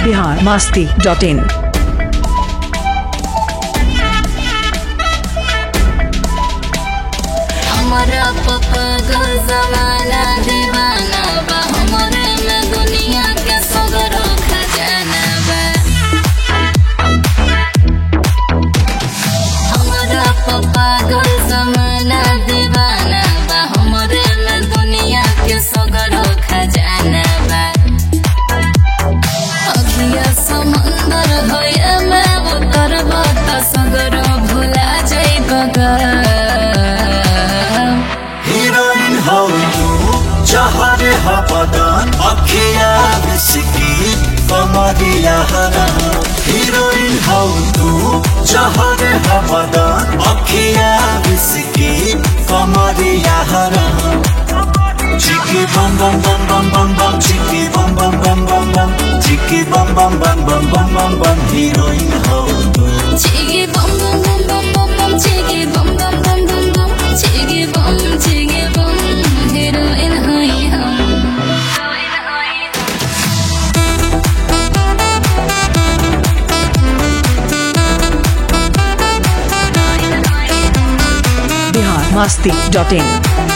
biharmasti.in। हमारा पापा का जमाना दीवाना बा, हमारे में दुनिया के सगरो खजाना बा। हमारा पापा का जमाना दीवाना बा, हमारे में दुनिया के सगरो खजाना बा। अखिया समंदर होया मैं उतरबा त सगरो भुला जाइबगा। जहर हबदान अखिया विस्की कमरिया हराम। हीरोइन हौ तू जहर हबदान अखिया विस्की कमरिया हराम। चिकी बम बम बम बम बम बम चिकी बम बम बम बम बम चिकी बम बम बम बम बम बम बम हीरोइन हौ तू। चिकी बम बम बम बम बम बम चिकी बम बम बम बम बम चिकी बम हीरोइन हई हम। biharmasti.in।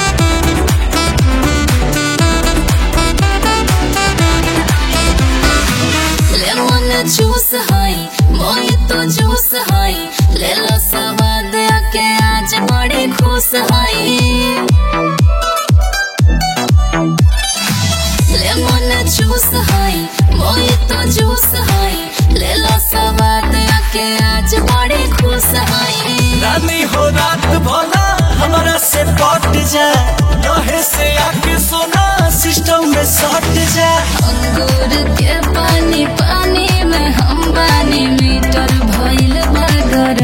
लेमन जूस हई मोहितो जूस हई, ले लो स्वाद आके आज बड़ी खुश हई। लेमन जूस हई मोहितो जूस हई, ले लो स्वाद आके आज बड़ी खुश हई। रानी हो रात भला हमारा से पट जा, लहे से आके सोना सिस्टम में सट जा। अंगूर के पानी पानी में हम बानी, मीटर भइल बगर।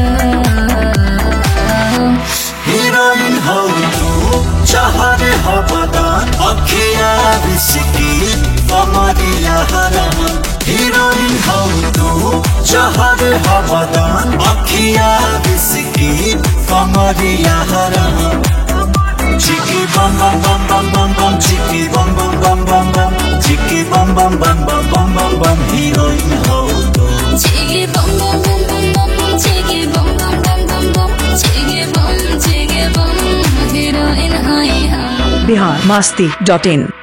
हीरोइन हौ तू जहर हबदान अखिया विस्की कमरिया हराम। हीरोइन हौ तू जहर हबदान अखिया विस्की कमरिया हराम। चिकी बम बम बम बम बम बम चिकी बम बम बम बम बम चिकी बम बम बम बम बम बम बम हीरोइन हौ तू। चिकी बम बम बम बम बम बम चिकी बम बम बम बम बम चिकी बम हीरोइन हई हम। biharmasti.in।